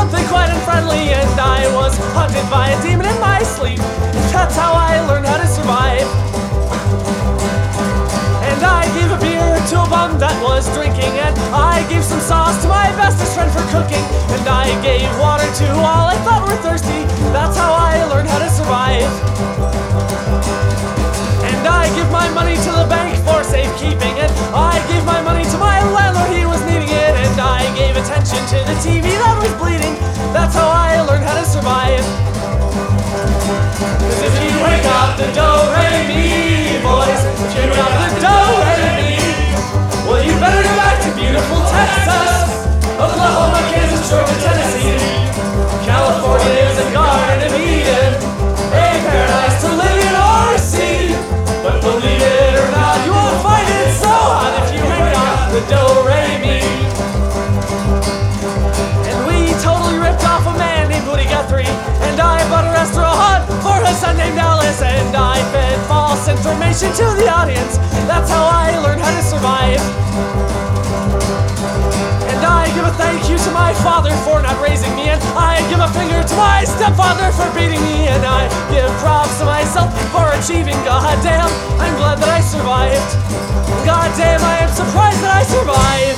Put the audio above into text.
something quite unfriendly, and I was haunted by a demon in my sleep. That's how I learned how to survive. And I gave a beer to a bum that was drinking, and I gave some sauce to my bestest friend for cooking, and I gave water to all I thought were thirsty. That's how I learned how to survive. And I give my money to the bank for safekeeping, and I gave my money to my landlord, he was needing it, and I gave attention to the TV that was bleeding. That's how I learned how to survive. 'Cause if you wake up the do-re-mi, boys, if you wake up the do-re-mi, well, you better go back to beautiful Texas, Oklahoma, Kansas, Georgia, Tennessee. California is a garden of Eden, a paradise to live in or see. But believe it or not, you won't find it so hot if you wake up the do-re-mi. And we totally ripped off a man named Woody Guthrie, and I bought a restaurant for his son named Alice, and I fed false information to the audience. That's how I learned how to survive. And I give a thank you to my father for not raising me, and I give a finger to my stepfather for beating me, and I give props to myself for achieving. Goddamn, I'm glad that I survived. Goddamn, I am surprised that I survived.